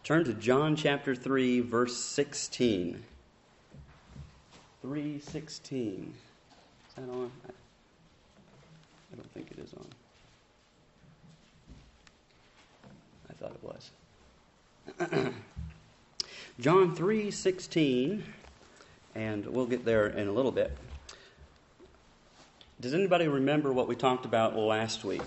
Turn to John chapter 3, verse 16. 3:16. Is that on? I don't think it is on. I thought it was. John 3:16, and we'll get there in a little bit. Does anybody remember what we talked about last week?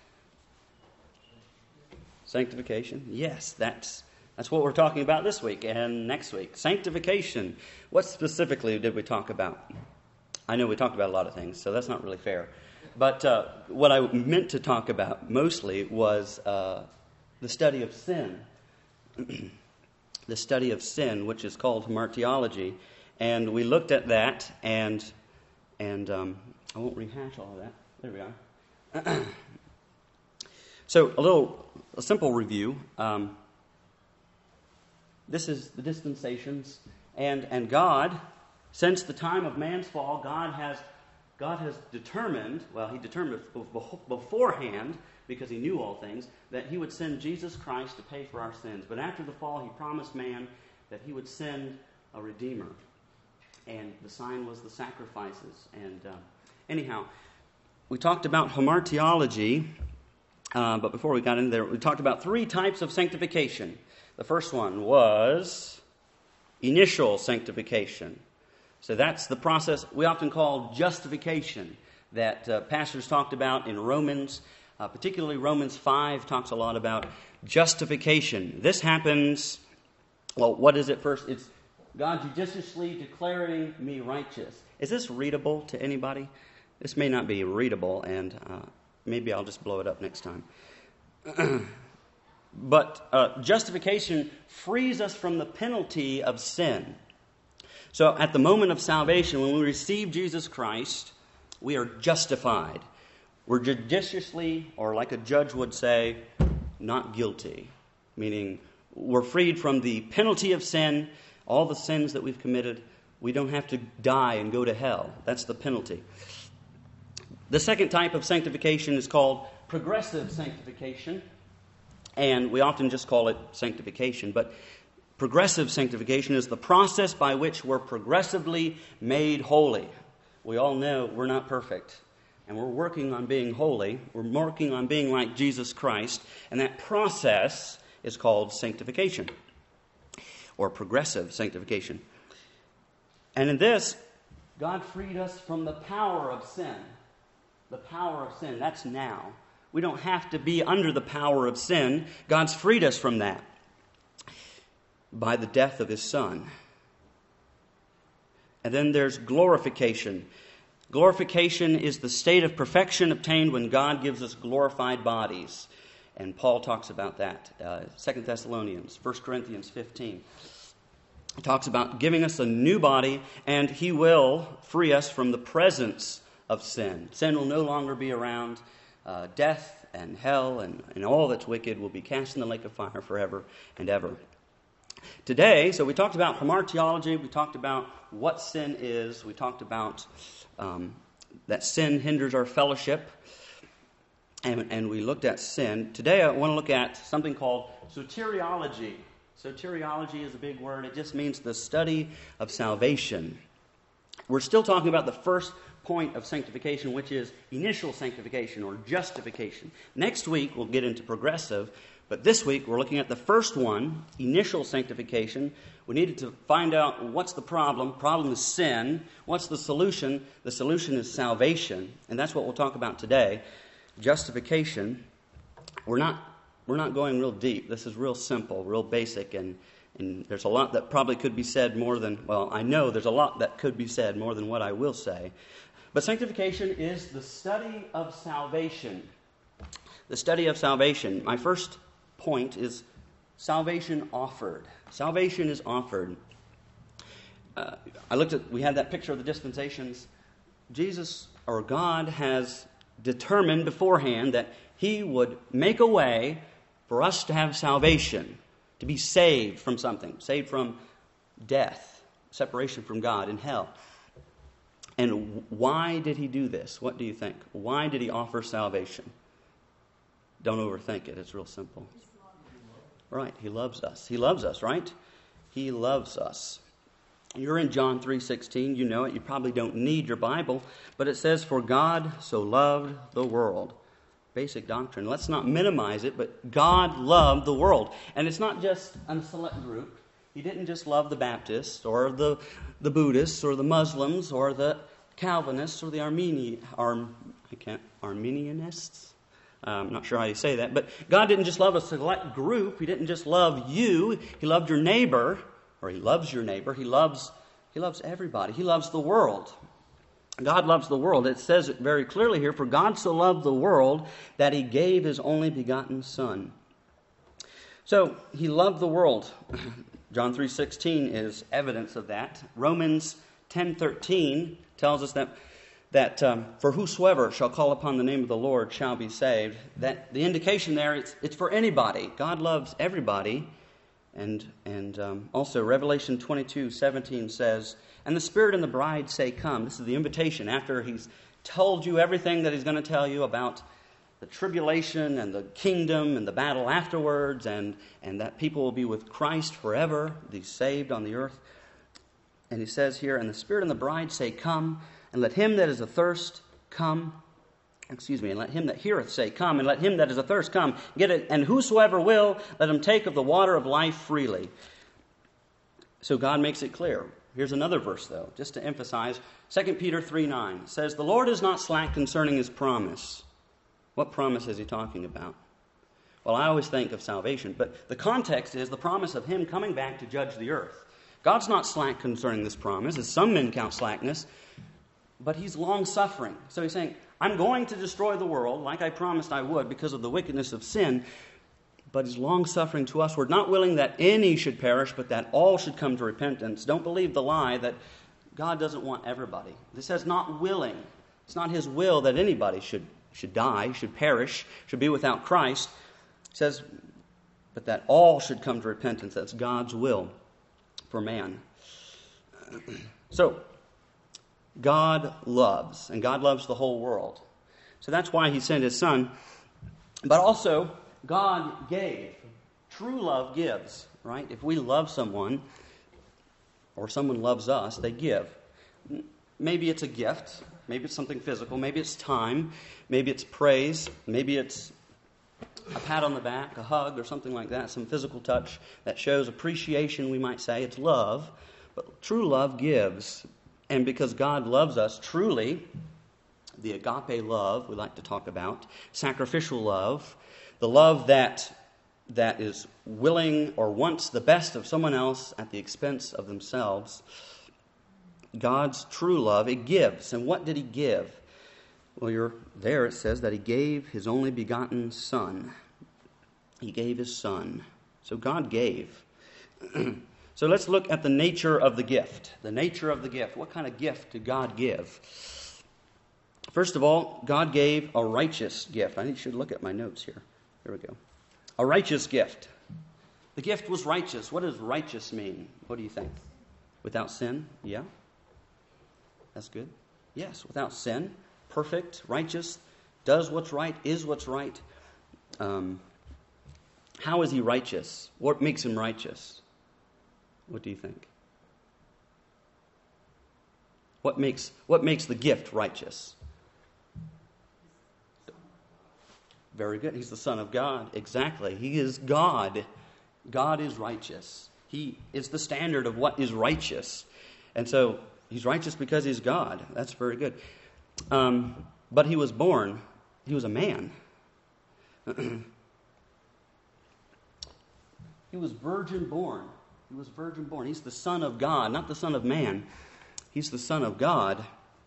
Sanctification? Yes, that's what we're talking about this week and next week. Sanctification. What specifically did we talk about? I know we talked about a lot of things, so that's not really fair. But what I meant to talk about mostly was the study of sin. The study of sin, which is called hamartiology. And we looked at that, and I won't rehash all of that. There we are. So a simple review. This is the dispensations, and God, since the time of man's fall, God has determined, he determined beforehand, because he knew all things, that he would send Jesus Christ to pay for our sins. But after the fall, he promised man that he would send a Redeemer. And the sign was the sacrifices. And anyhow, we talked about hamartiology, but before we got into there, we talked about 3 types of sanctification. The first one was initial sanctification. So that's the process we often call justification that pastors talked about in Romans. Particularly Romans 5 talks a lot about justification. This happens, what is it first? It's God judiciously declaring me righteous. Is this readable to anybody? This may not be readable, and maybe I'll just blow it up next time. But justification frees us from the penalty of sin. So at the moment of salvation, when we receive Jesus Christ, we are justified. We're judiciously, or like a judge would say, not guilty. Meaning we're freed from the penalty of sin, all the sins that we've committed. We don't have to die and go to hell. That's the penalty. The second type of sanctification is called progressive sanctification. And we often just call it sanctification. But progressive sanctification is the process by which we're progressively made holy. We all know we're not perfect. And we're working on being holy. We're working on being like Jesus Christ. And that process is called sanctification, or progressive sanctification. And in this, God freed us from the power of sin. The power of sin, that's now. We don't have to be under the power of sin. God's freed us from that by the death of His Son. And then there's glorification. Glorification is the state of perfection obtained when God gives us glorified bodies. And Paul talks about that. 2 Thessalonians, 1 Corinthians 15. He talks about giving us a new body, and He will free us from the presence of sin. Sin will no longer be around. Death and hell and all that's wicked will be cast in the lake of fire forever and ever. Today, so we talked about hamartiology, we talked about what sin is, we talked about that sin hinders our fellowship, and we looked at sin. Today I want to look at something called soteriology. Soteriology is a big word. It just means the study of salvation. We're still talking about the first point of sanctification, which is initial sanctification or justification. Next week we'll get into progressive, but this week we're looking at the first one, initial sanctification. We needed to find out what's the problem. Problem is sin. What's the solution? The solution is salvation, and that's what we'll talk about today. Justification. We're not going real deep. This is real simple, real basic, and there's a lot that probably could be said more than, I know there's a lot that could be said more than what I will say. But sanctification is the study of salvation. The study of salvation. My first point is salvation offered. Salvation is offered. We had that picture of the dispensations. Jesus, or God, has determined beforehand that He would make a way for us to have salvation, to be saved from something, saved from death, separation from God in hell. And why did He do this? What do you think? Why did He offer salvation? Don't overthink it. It's real simple. Right, he loves us. He loves us, right? He loves us. You're in John 3:16. You know it. You probably don't need your Bible. But it says, "For God so loved the world." Basic doctrine. Let's not minimize it, but God loved the world. And it's not just a select group. He didn't just love the Baptists or the Buddhists or the Muslims or the Calvinists or the Arminianists. I'm not sure how you say that. But God didn't just love a select group. He didn't just love you. He loved your neighbor, or he loves your neighbor. He loves everybody. He loves the world. God loves the world. It says it very clearly here, "For God so loved the world that he gave his only begotten Son." So, he loved the world. John 3:16 is evidence of that. Romans 10:13 tells us that for whosoever shall call upon the name of the Lord shall be saved. That the indication there, it's for anybody. God loves everybody. And also Revelation 22:17 says, "And the Spirit and the bride say, Come." This is the invitation after he's told you everything that he's going to tell you about the tribulation and the kingdom and the battle afterwards, and that people will be with Christ forever, be saved on the earth. And he says here, "And the Spirit and the bride say, Come, and let him that is athirst come." And let him that heareth say, Come, and let him that is athirst come. Get it, and whosoever will, let him take of the water of life freely. So God makes it clear. Here's another verse, though, just to emphasize. 2 Peter 3:9 says, "The Lord is not slack concerning his promise." What promise is he talking about? Well, I always think of salvation, but the context is the promise of him coming back to judge the earth. God's not slack concerning this promise, as some men count slackness, but he's long-suffering. So he's saying, I'm going to destroy the world like I promised I would because of the wickedness of sin, but he's long-suffering to us. We're not willing that any should perish, but that all should come to repentance. Don't believe the lie that God doesn't want everybody. This says not willing. It's not his will that anybody should die, should perish, should be without Christ. It says, but that all should come to repentance. That's God's will for man. So, God loves, and God loves the whole world. So that's why he sent his Son. But also, God gave. True love gives, right? If we love someone, or someone loves us, they give. Maybe it's a gift. Maybe it's something physical. Maybe it's time. Maybe it's praise. Maybe it's a pat on the back, a hug, or something like that, some physical touch that shows appreciation, we might say. It's love. But true love gives. And because God loves us truly, the agape love we like to talk about, sacrificial love, the love that is willing or wants the best of someone else at the expense of themselves, God's true love, it gives. And what did he give? Well, it says that he gave his only begotten Son. He gave his Son. So God gave. So let's look at the nature of the gift. The nature of the gift. What kind of gift did God give? First of all, God gave a righteous gift. I should look at my notes here. There we go. A righteous gift. The gift was righteous. What does righteous mean? What do you think? Without sin? Yeah? That's good. Yes, without sin. Perfect, righteous, does what's right, is what's right. How is he righteous? What makes him righteous? What do you think? What makes the gift righteous? Very good. He's the Son of God. Exactly. He is God. God is righteous. He is the standard of what is righteous. And so he's righteous because he's God. That's very good. But he was born. He was a man. He was virgin born. He was virgin born. He's the Son of God, not the Son of man. He's the Son of God.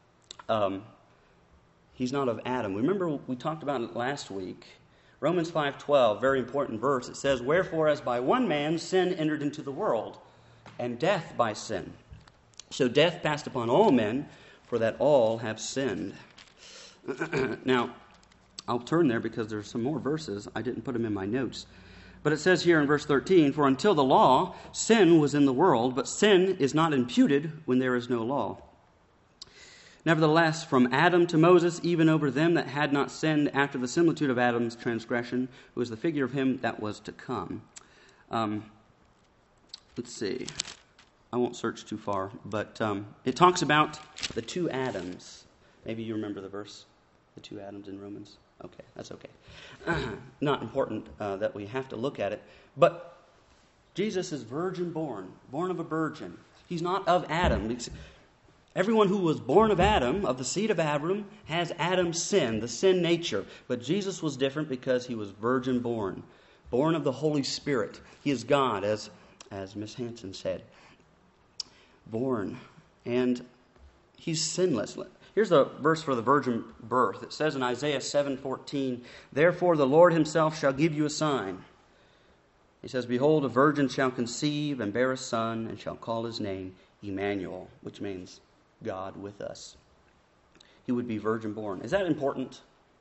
He's not of Adam. Remember we talked about it last week. Romans 5:12, very important verse. It says, "Wherefore as by one man sin entered into the world, and death by sin. So death passed upon all men, for that all have sinned." Now, I'll turn there because there's some more verses. I didn't put them in my notes. But it says here in verse 13, "For until the law, sin was in the world, but sin is not imputed when there is no law. Nevertheless, from Adam to Moses, even over them that had not sinned after the similitude of Adam's transgression, who is the figure of him that was to come." Let's see. I won't search too far, but it talks about the two Adams. Maybe you remember the verse, the two Adams in Romans. Okay, that's okay. Not important that we have to look at it, but Jesus is virgin born of a virgin. He's not of Adam. Everyone who was born of Adam, of the seed of Abraham, has Adam's sin, the sin nature. But Jesus was different because he was virgin born of the Holy Spirit. He is God, as Miss Hanson said. Born, and he's sinless. Here's a verse for the virgin birth. It says in Isaiah 7:14, "Therefore the Lord himself shall give you a sign." He says, "Behold, a virgin shall conceive and bear a son, and shall call his name Emmanuel," which means God with us. He would be virgin born. Is that important?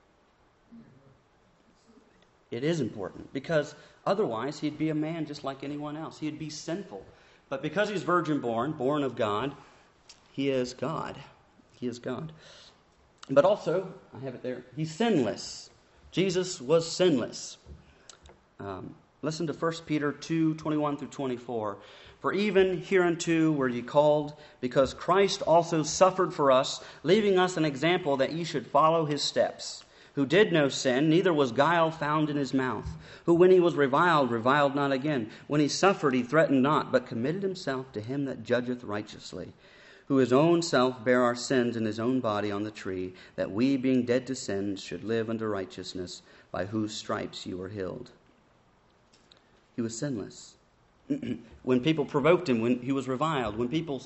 It is important, because otherwise he'd be a man just like anyone else. He'd be sinful. But because he's virgin born of God, he is God. He is God. But also, I have it there, he's sinless. Jesus was sinless. Listen to 1 Peter 2:21 through 24. "For even hereunto were ye called, because Christ also suffered for us, leaving us an example that ye should follow his steps, who did no sin, neither was guile found in his mouth, who when he was reviled not again. When he suffered, he threatened not, but committed himself to him that judgeth righteously, who his own self bare our sins in his own body on the tree, that we, being dead to sins, should live unto righteousness, by whose stripes you were healed." He was sinless. When people provoked him, when he was reviled, when people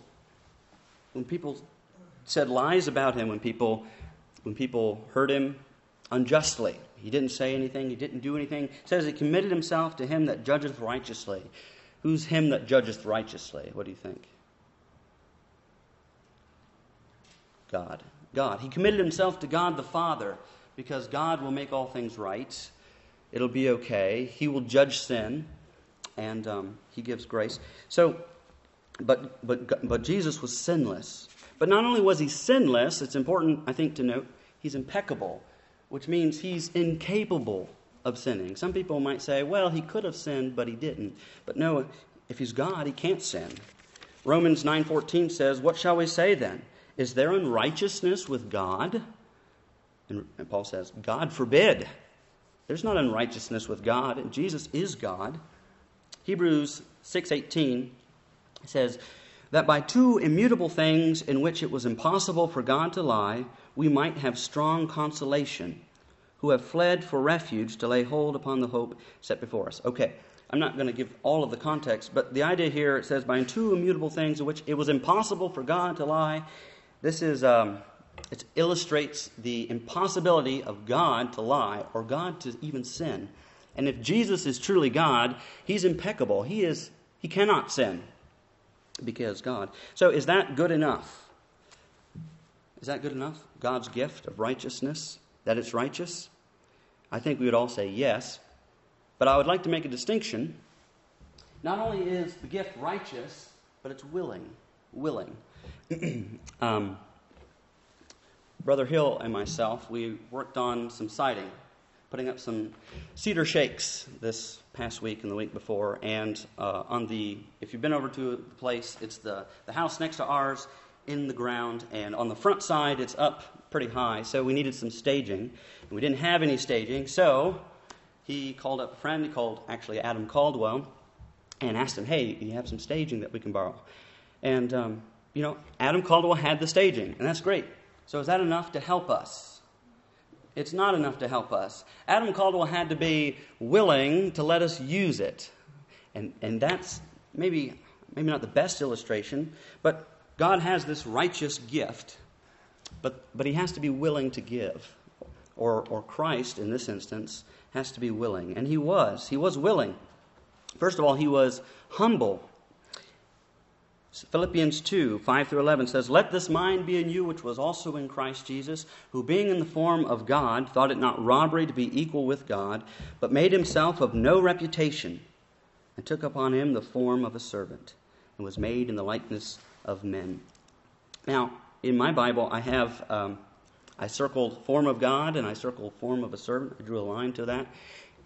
said lies about him, when people hurt him unjustly, he didn't say anything, he didn't do anything. It says he committed himself to him that judgeth righteously. Who's him that judgeth righteously? What do you think? God. He committed himself to God the Father, because God will make all things right. It'll be okay. He will judge sin, and he gives grace. So, but Jesus was sinless. But not only was he sinless, it's important, I think, to note, he's impeccable, which means he's incapable of sinning. Some people might say, well, he could have sinned, but he didn't. But no, if he's God, he can't sin. Romans 9:14 says, "What shall we say then? Is there unrighteousness with God?" And Paul says, "God forbid." There's not unrighteousness with God, and Jesus is God. Hebrews 6:18 says, "That by two immutable things in which it was impossible for God to lie, we might have strong consolation, who have fled for refuge to lay hold upon the hope set before us." Okay, I'm not going to give all of the context, but the idea here, it says, by two immutable things in which it was impossible for God to lie. This is, it illustrates the impossibility of God to lie, or God to even sin. And if Jesus is truly God, he's impeccable. He cannot sin, because God. So is that good enough? Is that good enough? God's gift of righteousness, that it's righteous? I think we would all say yes. But I would like to make a distinction. Not only is the gift righteous, but it's willing. Brother Hill and myself, we worked on some siding, putting up some cedar shakes this past week and the week before. And if you've been over to the place, it's the house next to ours in the ground, and on the front side it's up pretty high. So we needed some staging, and we didn't have any staging. So he called up a friend. He called actually Adam Caldwell, and asked him, "Hey, do you have some staging that we can borrow?" And Adam Caldwell had the staging, and that's great. So is that enough to help us? It's not enough to help us. Adam Caldwell had to be willing to let us use it. And that's maybe not the best illustration, but God has this righteous gift, but he has to be willing to give. Or Christ, in this instance, has to be willing. And he was willing. First of all, he was humble. Philippians 2:5 through 11 says, "Let this mind be in you, which was also in Christ Jesus, who being in the form of God, thought it not robbery to be equal with God, but made himself of no reputation, and took upon him the form of a servant, and was made in the likeness of men." Now, in my Bible, I have I circled form of God, and I circled form of a servant. I drew a line to that.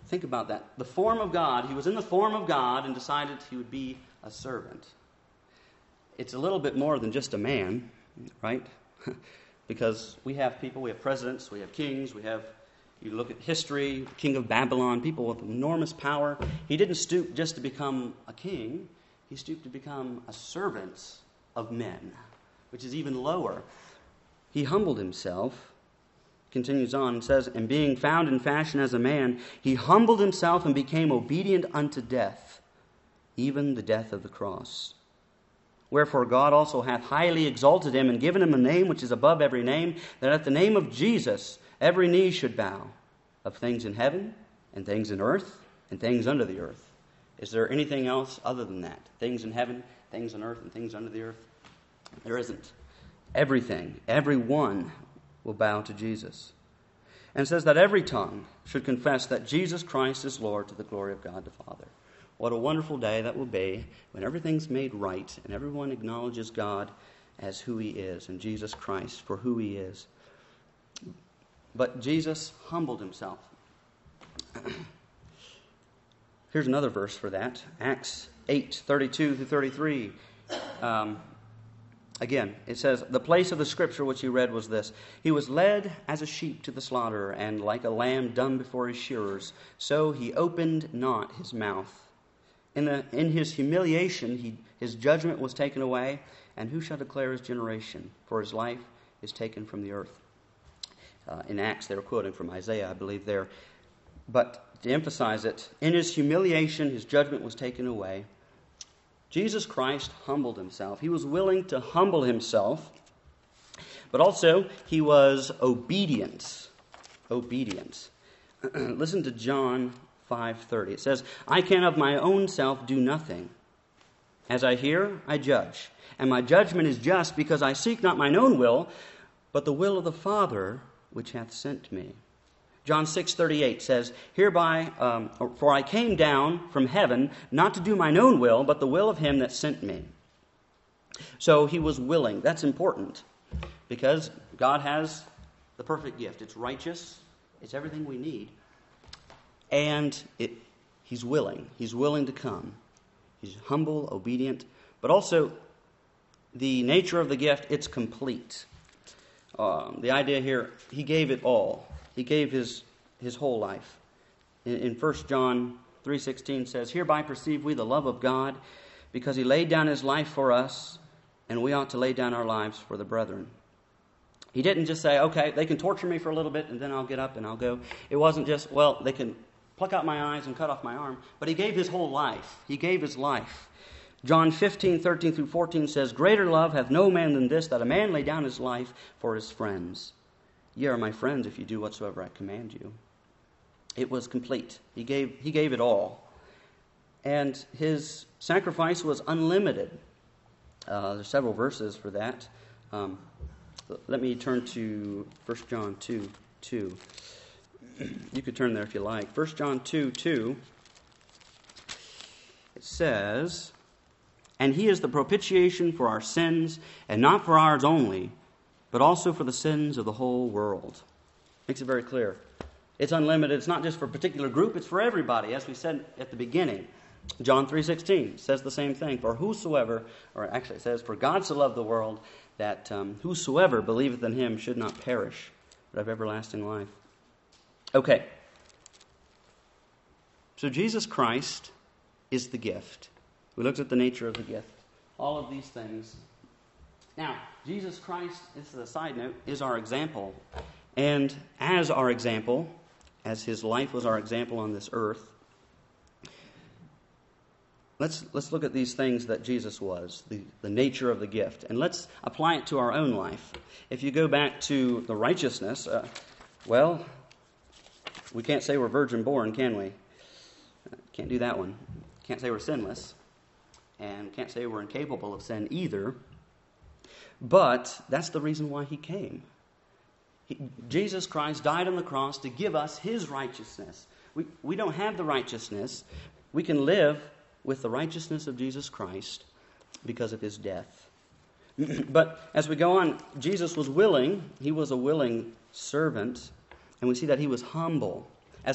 Think about that. The form of God, he was in the form of God and decided he would be a servant. It's a little bit more than just a man, right? Because we have people, we have presidents, we have kings, you look at history, King of Babylon, people with enormous power. He didn't stoop just to become a king. He stooped to become a servant of men, which is even lower. He humbled himself. Continues on and says, and being found in fashion as a man, he humbled himself and became obedient unto death, even the death of the cross. Wherefore God also hath highly exalted him and given him a name which is above every name, that at the name of Jesus every knee should bow, of things in heaven and things in earth and things under the earth. Is there anything else other than that? Things in heaven, things on earth, and things under the earth? There isn't. Everything, everyone will bow to Jesus. And it says that every tongue should confess that Jesus Christ is Lord to the glory of God the Father. What a wonderful day that will be when everything's made right and everyone acknowledges God as who he is and Jesus Christ for who he is. But Jesus humbled himself. Here's another verse for that. Acts 8:32-33. Again, it says, the place of the scripture which he read was this. He was led as a sheep to the slaughter, and like a lamb dumb before his shearers, so he opened not his mouth. In his humiliation, his judgment was taken away, and who shall declare his generation? For his life is taken from the earth. In Acts, they were quoting from Isaiah, I believe there. But to emphasize it, in his humiliation, his judgment was taken away. Jesus Christ humbled himself. He was willing to humble himself, but also he was obedient. Obedience. Listen to John 5:30. It says, I can of my own self do nothing. As I hear, I judge. And my judgment is just, because I seek not mine own will, but the will of the Father which hath sent me. John 6:38 says, hereby, for I came down from heaven, not to do mine own will, but the will of him that sent me. So he was willing. That's important, because God has the perfect gift. It's righteous. It's everything we need. And he's willing. He's willing to come. He's humble, obedient, but also the nature of the gift, it's complete. The idea here, he gave it all. He gave his whole life. In 1 John 3:16 says, hereby perceive we the love of God, because he laid down his life for us, and we ought to lay down our lives for the brethren. He didn't just say, okay, they can torture me for a little bit, and then I'll get up and I'll go. It wasn't just, well, they can pluck out my eyes and cut off my arm, but he gave his whole life. He gave his life. John 15:13-14 says, greater love hath no man than this, that a man lay down his life for his friends. Ye are my friends if you do whatsoever I command you. It was complete. He gave it all. And his sacrifice was unlimited. There's several verses for that. Let me turn to 1 John 2:2. You could turn there if you like. 1 John 2:2. It says, and he is the propitiation for our sins, and not for ours only, but also for the sins of the whole world. Makes it very clear. It's unlimited. It's not just for a particular group. It's for everybody, as we said at the beginning. John 3:16 says the same thing. For whosoever, or actually it says, for God so loved the world that whosoever believeth in him should not perish, but have everlasting life. Okay. So Jesus Christ is the gift. We looked at the nature of the gift. All of these things. Now, Jesus Christ, this is a side note, is our example. And as our example, as his life was our example on this earth, let's look at these things that Jesus was, the nature of the gift, and let's apply it to our own life. If you go back to the righteousness, well, we can't say we're virgin born, can we? Can't do that one. Can't say we're sinless. And can't say we're incapable of sin either. But that's the reason why he came. Jesus Christ died on the cross to give us his righteousness. We don't have the righteousness. We can live with the righteousness of Jesus Christ because of his death. But as we go on, Jesus was willing. He was a willing servant. And we see that he was humble. As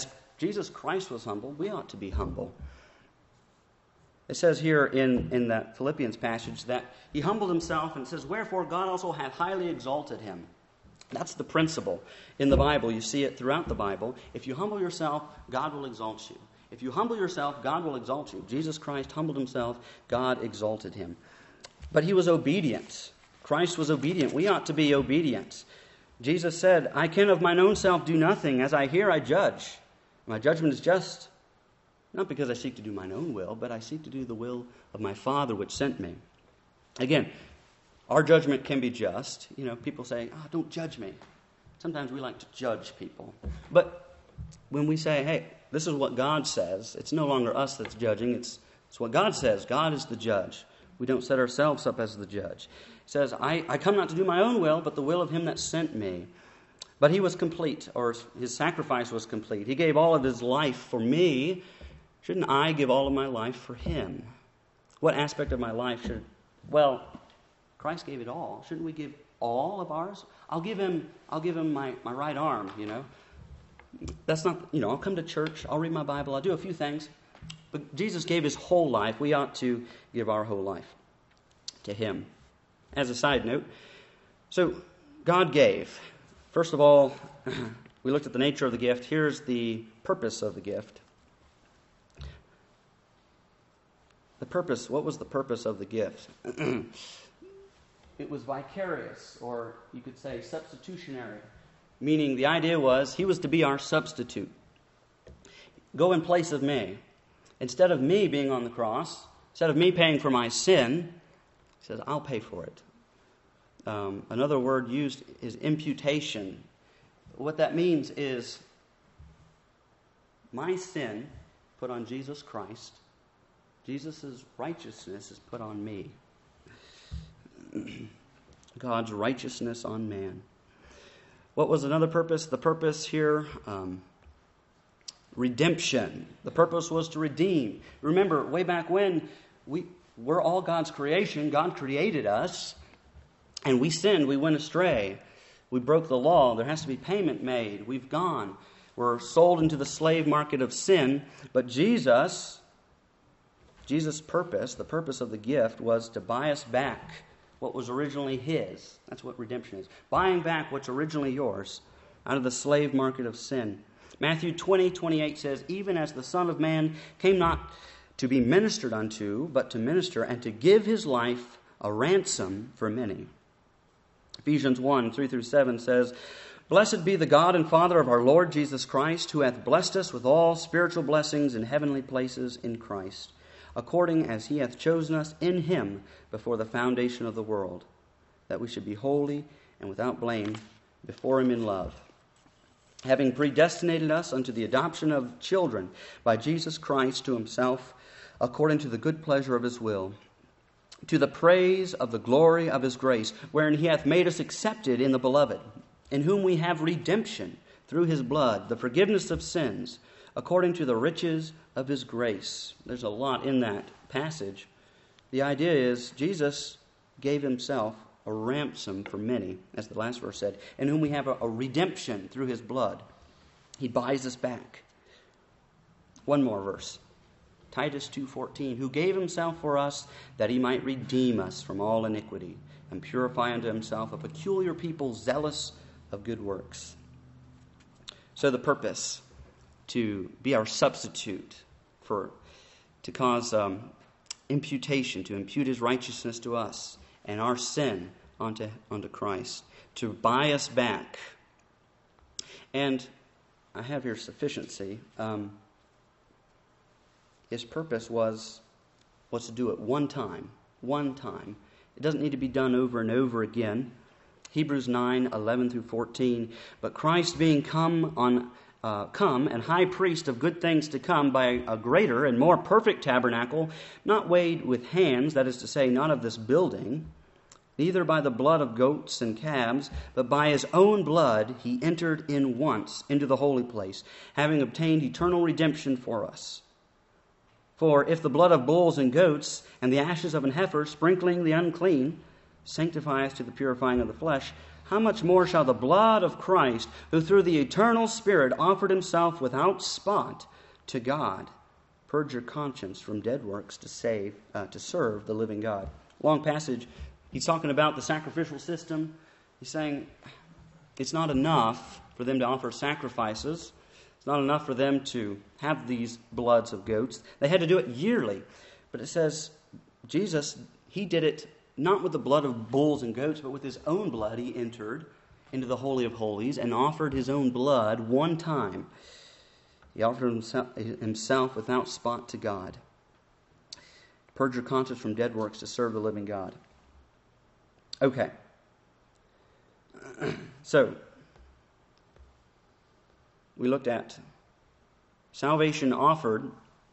Jesus Christ was humble, we ought to be humble. It says here in that Philippians passage that he humbled himself, and it says, wherefore God also hath highly exalted him. That's the principle in the Bible. You see it throughout the Bible. If you humble yourself, God will exalt you. If you humble yourself, God will exalt you. Jesus Christ humbled himself, God exalted him. But he was obedient. Christ was obedient. We ought to be obedient. Jesus said, I can of mine own self do nothing. As I hear, I judge. My judgment is just, not because I seek to do mine own will, but I seek to do the will of my Father which sent me. Again, our judgment can be just. You know, people say, don't judge me. Sometimes we like to judge people. But when we say, hey, this is what God says, it's no longer us that's judging. It's what God says. God is the judge. We don't set ourselves up as the judge. He says, I come not to do my own will, but the will of him that sent me. But he was complete, or his sacrifice was complete. He gave all of his life for me. Shouldn't I give all of my life for him? What aspect of my life should... Well, Christ gave it all. Shouldn't we give all of ours? I'll give him my right arm, you know. That's not, I'll come to church, I'll read my Bible, I'll do a few things. But Jesus gave his whole life. We ought to give our whole life to him. As a side note, so God gave. First of all, we looked at the nature of the gift. Here's the purpose of the gift. The purpose, what was the purpose of the gift? It was vicarious, or you could say substitutionary. Meaning the idea was he was to be our substitute. Go in place of me. Instead of me being on the cross, instead of me paying for my sin, he says, I'll pay for it. Another word used is imputation. What that means is my sin put on Jesus Christ. Jesus' righteousness is put on me. God's righteousness on man. What was another purpose? The purpose here, redemption. The purpose was to redeem. Remember, way back when, we're all God's creation. God created us, and we sinned. We went astray. We broke the law. There has to be payment made. We've gone. We're sold into the slave market of sin. But Jesus' purpose, the purpose of the gift, was to buy us back what was originally his. That's what redemption is. Buying back what's originally yours out of the slave market of sin. Matthew 20:28 says, even as the Son of Man came not to be ministered unto, but to minister and to give his life a ransom for many. Ephesians 1:3-7 says, blessed be the God and Father of our Lord Jesus Christ, who hath blessed us with all spiritual blessings in heavenly places in Christ, according as he hath chosen us in him before the foundation of the world, that we should be holy and without blame before him in love, having predestinated us unto the adoption of children by Jesus Christ to himself, according to the good pleasure of his will, to the praise of the glory of his grace, wherein he hath made us accepted in the beloved, in whom we have redemption through his blood, the forgiveness of sins, according to the riches of his grace. There's a lot in that passage. The idea is Jesus gave himself a ransom for many, as the last verse said, in whom we have a redemption through his blood. He buys us back. One more verse. Titus 2:14, who gave himself for us that he might redeem us from all iniquity and purify unto himself a peculiar people zealous of good works. So the purpose, to be our substitute, to cause imputation, to impute his righteousness to us and our sin onto Christ, to buy us back. And I have here sufficiency. His purpose was to do it one time. It doesn't need to be done over and over again. Hebrews 9:11-14. But Christ being come and high priest of good things to come by a greater and more perfect tabernacle, not made with hands, that is to say, not of this building, neither by the blood of goats and calves, but by his own blood he entered in once into the holy place, having obtained eternal redemption for us. For if the blood of bulls and goats and the ashes of an heifer, sprinkling the unclean, sanctify us to the purifying of the flesh, how much more shall the blood of Christ, who through the eternal Spirit offered himself without spot to God, purge your conscience from dead works to serve the living God. Long passage. He's talking about the sacrificial system. He's saying it's not enough for them to offer sacrifices. It's not enough for them to have these bloods of goats. They had to do it yearly. But it says Jesus, he did it not with the blood of bulls and goats, but with his own blood. He entered into the Holy of Holies and offered his own blood one time. He offered himself without spot to God. Purge your conscience from dead works to serve the living God. Okay. So, we looked at salvation offered,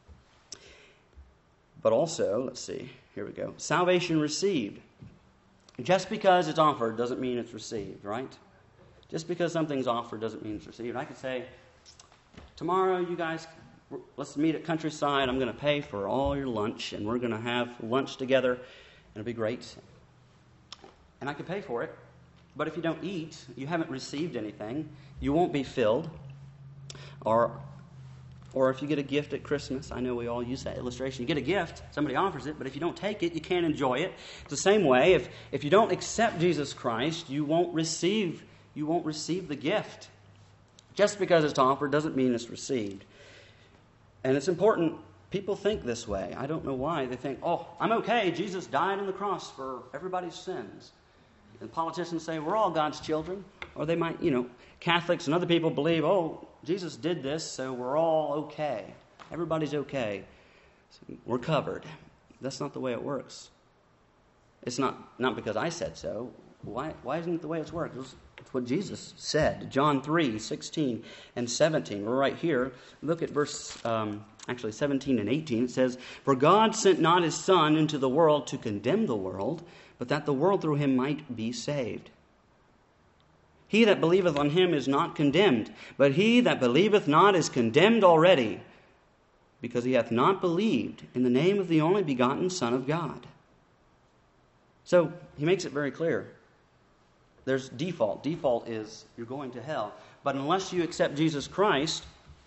but also, let's see, here we go. Salvation received. Just because it's offered doesn't mean it's received, right? Just because something's offered doesn't mean it's received. I could say, tomorrow you guys, let's meet at Countryside. I'm going to pay for all your lunch, and we're going to have lunch together, and it'll be great. And I could pay for it. But if you don't eat, you haven't received anything. You won't be filled. Or if you get a gift at Christmas, I know we all use that illustration. You get a gift, somebody offers it, but if you don't take it, you can't enjoy it. It's the same way. If you don't accept Jesus Christ, you won't receive the gift. Just because it's offered doesn't mean it's received. And it's important. People think this way. I don't know why. They think, oh, I'm okay. Jesus died on the cross for everybody's sins. And politicians say, we're all God's children. Or they might, Catholics and other people believe, oh, Jesus did this, so we're all okay. Everybody's okay. So we're covered. That's not the way it works. It's not because I said so. Why isn't it the way it's worked? It's what Jesus said. John 3:16 and 17. We're right here. Look at verse 17 and 18. It says, for God sent not his Son into the world to condemn the world, but that the world through him might be saved. He that believeth on him is not condemned, but he that believeth not is condemned already, because he hath not believed in the name of the only begotten Son of God. So he makes it very clear. There's default. Default is you're going to hell. But unless you accept Jesus Christ,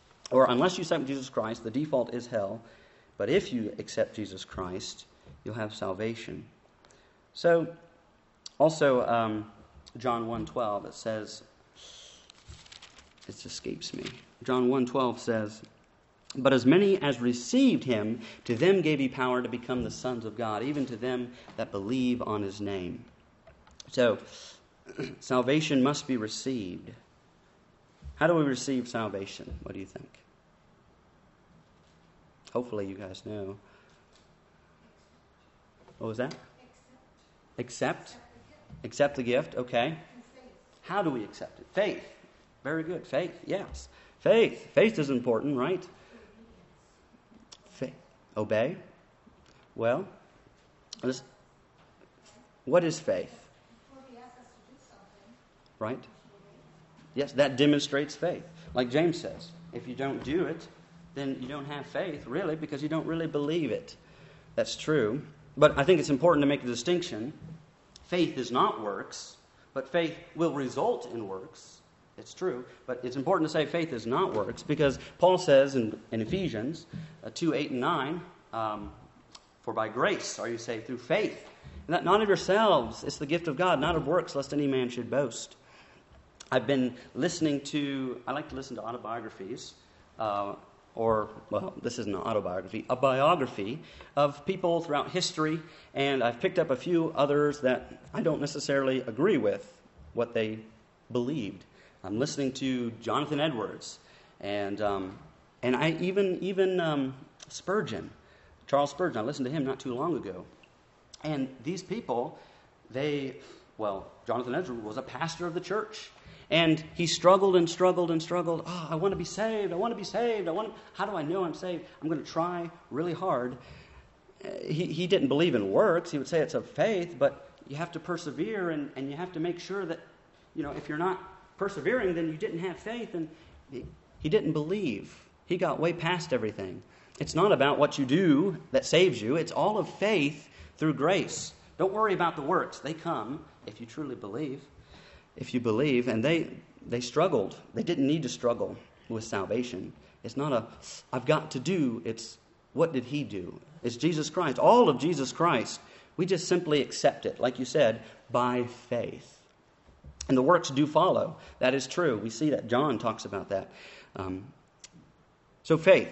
the default is hell. But if you accept Jesus Christ, you'll have salvation. So, also, John 1:12, it says, it escapes me. John 1:12 says, but as many as received him, to them gave he power to become the sons of God, even to them that believe on his name. So, salvation must be received. How do we receive salvation? What do you think? Hopefully you guys know. What was that? Accept the gift, okay. How do we accept it? Faith. Very good. Faith, yes. Faith is important, right? Faith. Obey. Well, what is faith? Right? Yes, that demonstrates faith. Like James says, if you don't do it, then you don't have faith, really, because you don't really believe it. That's true. But I think it's important to make a distinction. Faith is not works, but faith will result in works. It's true, but it's important to say faith is not works, because Paul says in Ephesians 2:8 and 9, for by grace are you saved through faith, and that not of yourselves, it's the gift of God, not of works, lest any man should boast. I've been I like to listen to autobiographies, this isn't an autobiography, a biography of people throughout history, and I've picked up a few others that I don't necessarily agree with what they believed. I'm listening to Jonathan Edwards, and I even Spurgeon, Charles Spurgeon. I listened to him not too long ago, and these people, Jonathan Edwards was a pastor of the church. And he struggled and struggled and struggled. Oh, I want to be saved. I want to be saved. How do I know I'm saved? I'm going to try really hard. He didn't believe in works. He would say it's of faith, but you have to persevere, and you have to make sure that, if you're not persevering, then you didn't have faith. And he didn't believe. He got way past everything. It's not about what you do that saves you. It's all of faith through grace. Don't worry about the works. They come if you truly believe. if you believe. And they struggled. They didn't need to struggle with salvation. It's not I've got to do. It's what did he do? It's Jesus Christ. All of Jesus Christ. We just simply accept it, like you said, by faith. And the works do follow. That is true. We see that. John talks about that. So faith.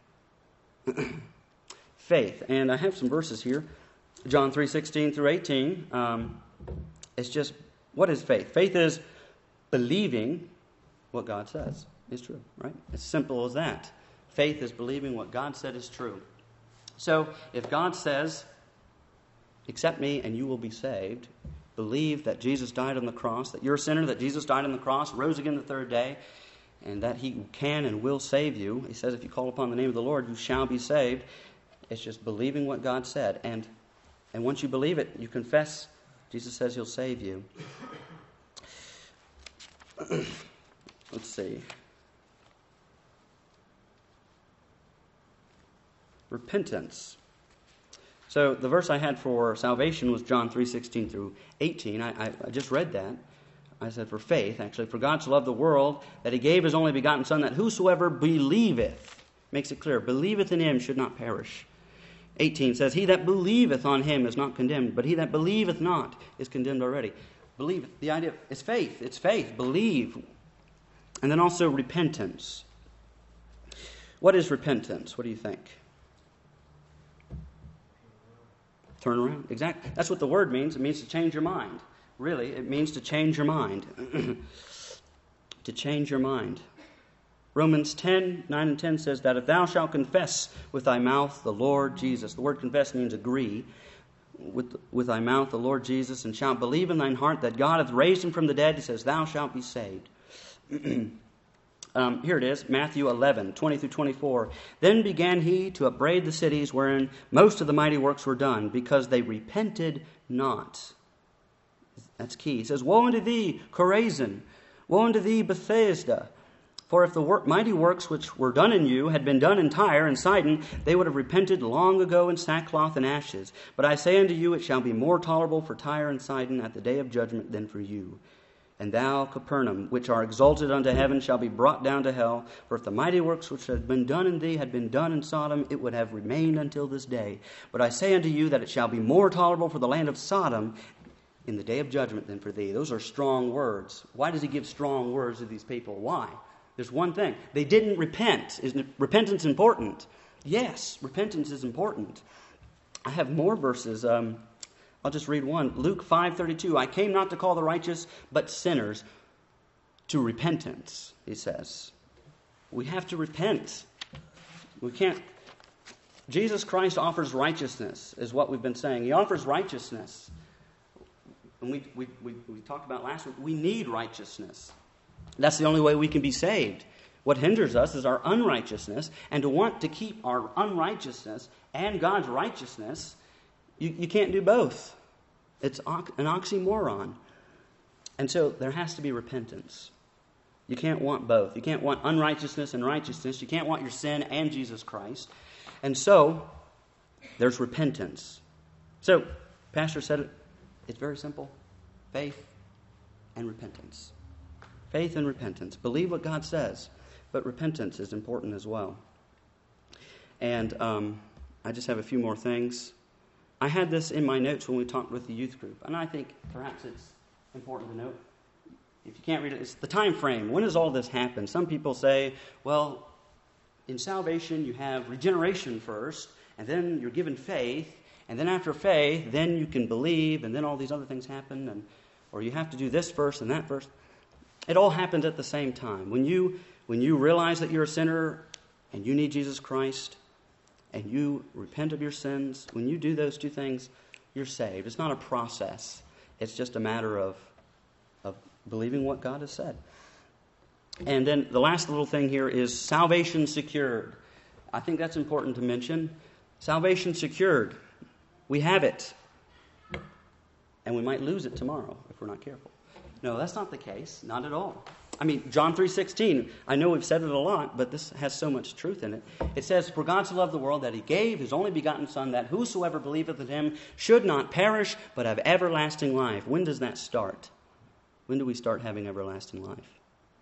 Faith. And I have some verses here. John 3:16 through 18. It's just, what is faith? Faith is believing what God says is true, right? As simple as that. Faith is believing what God said is true. So if God says, accept me and you will be saved, believe that Jesus died on the cross, that you're a sinner, that Jesus died on the cross, rose again the third day, and that he can and will save you. He says if you call upon the name of the Lord, you shall be saved. It's just believing what God said. And once you believe it, you confess, Jesus says he'll save you. Let's see. Repentance. So the verse I had for salvation was John 3:16 through 18. I just read that. I said for faith, actually. For God so loved the world that he gave his only begotten Son, that whosoever believeth, makes it clear, believeth in him should not perish. 18 says, he that believeth on him is not condemned, but he that believeth not is condemned already. Believe, the idea is faith. It's faith. Believe. And then also repentance. What is repentance? What do you think? Turn around. Exactly. That's what the word means. It means to change your mind. Really, it means to change your mind. To change your mind. Romans 10:9 and 10 says that if thou shalt confess with thy mouth the Lord Jesus, the word confess means agree, with thy mouth the Lord Jesus, and shalt believe in thine heart that God hath raised him from the dead, it says, thou shalt be saved. Here it is, Matthew 11:20 through 24. Then began he to upbraid the cities wherein most of the mighty works were done, because they repented not. That's key. He says, woe unto thee, Chorazin! Woe unto thee, Bethesda! For if the mighty works which were done in you had been done in Tyre and Sidon, they would have repented long ago in sackcloth and ashes. But I say unto you, it shall be more tolerable for Tyre and Sidon at the day of judgment than for you. And thou, Capernaum, which are exalted unto heaven, shall be brought down to hell. For if the mighty works which had been done in thee had been done in Sodom, it would have remained until this day. But I say unto you that it shall be more tolerable for the land of Sodom in the day of judgment than for thee. Those are strong words. Why does he give strong words to these people? Why? There's one thing. They didn't repent. Isn't repentance important? Yes, repentance is important. I have more verses. I'll just read one. Luke 5:32. I came not to call the righteous, but sinners to repentance, he says. We have to repent. We can't. Jesus Christ offers righteousness, is what we've been saying. He offers righteousness. And we talked about last week, we need righteousness. That's the only way we can be saved. What hinders us is our unrighteousness, and to want to keep our unrighteousness and God's righteousness, you can't do both. It's an oxymoron. And so there has to be repentance. You can't want both. You can't want unrighteousness and righteousness. You can't want your sin and Jesus Christ. And so there's repentance. So, Pastor said it. It's very simple. Faith and repentance. Faith and repentance. Believe what God says, but repentance is important as well. And I just have a few more things. I had this in my notes when we talked with the youth group, and I think perhaps it's important to note. If you can't read it, it's the time frame. When does all this happen? Some people say, well, in salvation you have regeneration first, and then you're given faith, and then after faith, then you can believe, and then all these other things happen, or you have to do this first and that first. It all happens at the same time. When you realize that you're a sinner and you need Jesus Christ and you repent of your sins, when you do those two things, you're saved. It's not a process. It's just a matter of believing what God has said. And then the last little thing here is salvation secured. I think that's important to mention. Salvation secured. We have it. And we might lose it tomorrow if we're not careful. No, that's not the case. Not at all. I mean, John 3:16, I know we've said it a lot, but this has so much truth in it. It says, for God so loved the world that he gave his only begotten Son, that whosoever believeth in him should not perish, but have everlasting life. When does that start? When do we start having everlasting life?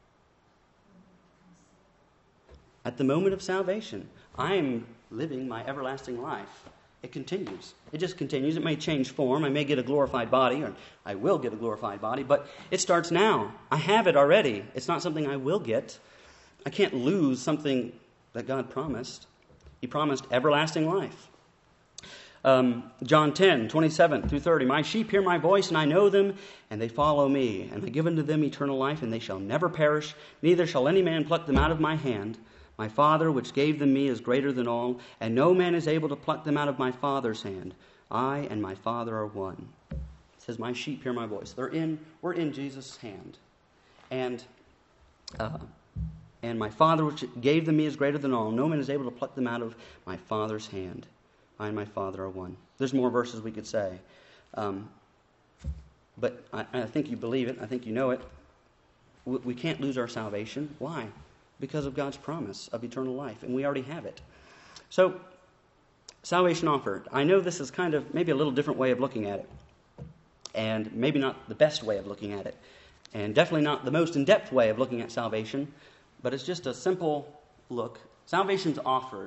At the moment of salvation. I am living my everlasting life. It continues. It just continues. It may change form. I may get a glorified body, or I will get a glorified body, but it starts now. I have it already. It's not something I will get. I can't lose something that God promised. He promised everlasting life. John 10, 27 through 30. My sheep hear my voice, and I know them, and they follow me. And I give unto them eternal life, and they shall never perish, neither shall any man pluck them out of my hand. My Father, which gave them me, is greater than all, and no man is able to pluck them out of my Father's hand. I and my Father are one. It says, my sheep hear my voice. We're in Jesus' hand. And my Father, which gave them me, is greater than all. No man is able to pluck them out of my Father's hand. I and my Father are one. There's more verses we could say. But I think you believe it. I think you know it. We can't lose our salvation. Why? Because of God's promise of eternal life. And we already have it. So, salvation offered. I know this is kind of maybe a little different way of looking at it. And maybe not the best way of looking at it. And definitely not the most in-depth way of looking at salvation. But it's just a simple look. Salvation's offered.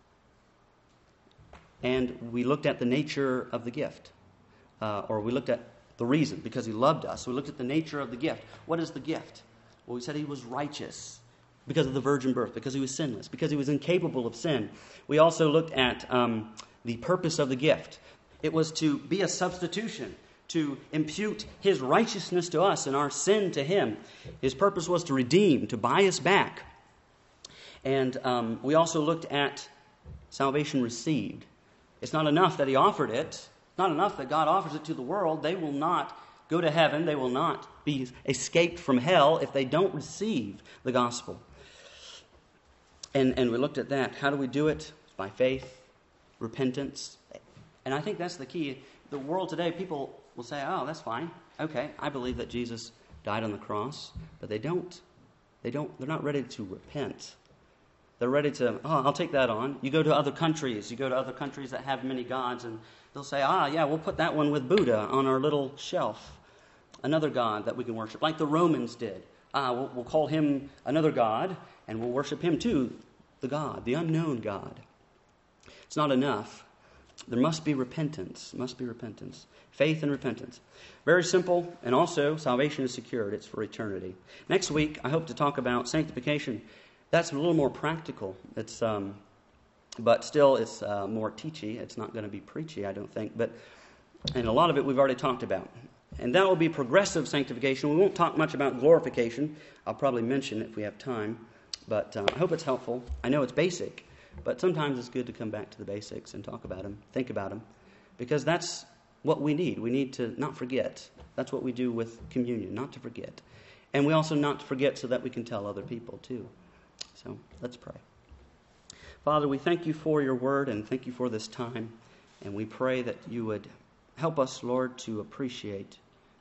And we looked at the nature of the gift. Or we looked at the reason, because he loved us. We looked at the nature of the gift. What is the gift? Well, we said he was righteous because of the virgin birth, because he was sinless, because he was incapable of sin. We also looked at the purpose of the gift. It was to be a substitution, to impute his righteousness to us and our sin to him. His purpose was to redeem, to buy us back. And we also looked at salvation received. It's not enough that he offered it. It's not enough that God offers it to the world. They will not go to heaven. They will not be escaped from hell if they don't receive the gospel. And we looked at that. How do we do it? By faith, repentance. And I think that's the key. The world today, people will say, oh, that's fine. Okay, I believe that Jesus died on the cross. But they don't. They're not ready to repent. They're ready to, I'll take that on. You go to other countries. You go to other countries that have many gods, and they'll say, yeah, we'll put that one with Buddha on our little shelf. Another god that we can worship, like the Romans did. We'll call him another god, and we'll worship him too, the God, the unknown God. It's not enough. There must be repentance. Faith and repentance. Very simple, and also salvation is secured. It's for eternity. Next week, I hope to talk about sanctification. That's a little more practical. But still, it's more teachy. It's not going to be preachy, I don't think. And a lot of it we've already talked about. And that will be progressive sanctification. We won't talk much about glorification. I'll probably mention it if we have time. But I hope it's helpful. I know it's basic, but sometimes it's good to come back to the basics and talk about them, think about them, because that's what we need. We need to not forget. That's what we do with communion, not to forget. And we also not to forget so that we can tell other people too. So let's pray. Father, we thank you for your word and thank you for this time. And we pray that you would help us, Lord, to appreciate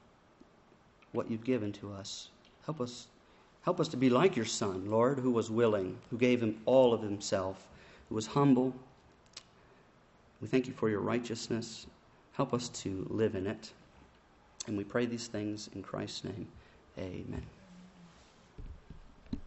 what you've given to us. Help us to be like your Son, Lord, who was willing, who gave him all of himself, who was humble. We thank you for your righteousness. Help us to live in it. And we pray these things in Christ's name. Amen.